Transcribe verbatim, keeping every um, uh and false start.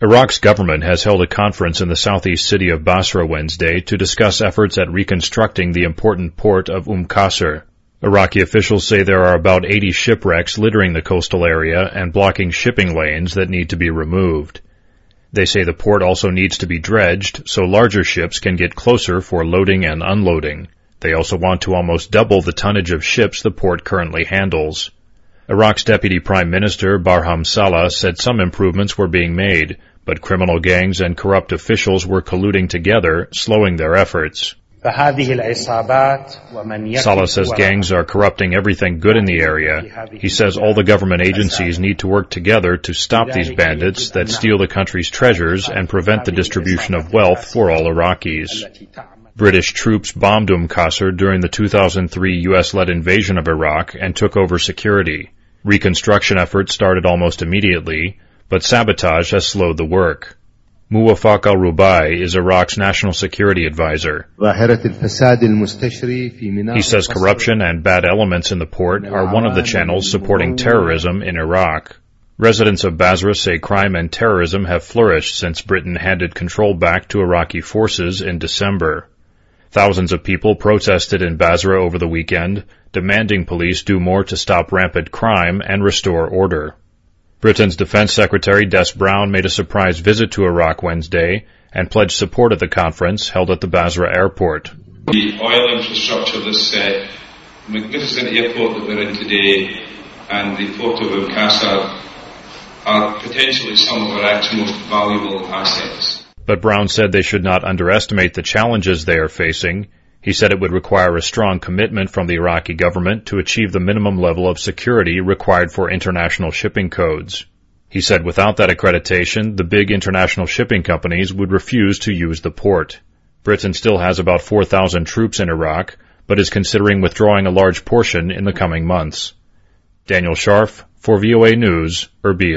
Iraq's government has held a conference in the southeast city of Basra Wednesday to discuss efforts at reconstructing the important port of Umm Qasr. Iraqi officials say there are about eighty shipwrecks littering the coastal area and blocking shipping lanes that need to be removed. They say the port also needs to be dredged so larger ships can get closer for loading and unloading. They also want to almost double the tonnage of ships the port currently handles. Iraq's Deputy Prime Minister Barham Saleh said some improvements were being made, but criminal gangs and corrupt officials were colluding together, slowing their efforts. Saleh says gangs are corrupting everything good in the area. He says all the government agencies need to work together to stop these bandits that steal the country's treasures and prevent the distribution of wealth for all Iraqis. British troops bombed Umm Qasr during the two thousand three U S-led invasion of Iraq and took over security. Reconstruction efforts started almost immediately, but sabotage has slowed the work. Muwafaq al-Rubai is Iraq's national security advisor. He says corruption and bad elements in the port are one of the channels supporting terrorism in Iraq. Residents of Basra say crime and terrorism have flourished since Britain handed control back to Iraqi forces in December. Thousands of people protested in Basra over the weekend, demanding police do more to stop rampant crime and restore order. Britain's Defense Secretary Des Brown made a surprise visit to Iraq Wednesday and pledged support at the conference held at the Basra airport. The oil infrastructure of this uh, magnificent airport that we're in today and the port of Umm Qasr are potentially some of Iraq's most valuable assets. But Brown said they should not underestimate the challenges they are facing. He said it would require a strong commitment from the Iraqi government to achieve the minimum level of security required for international shipping codes. He said without that accreditation, the big international shipping companies would refuse to use the port. Britain still has about four thousand troops in Iraq, but is considering withdrawing a large portion in the coming months. Daniel Scharf for V O A News, Erbil.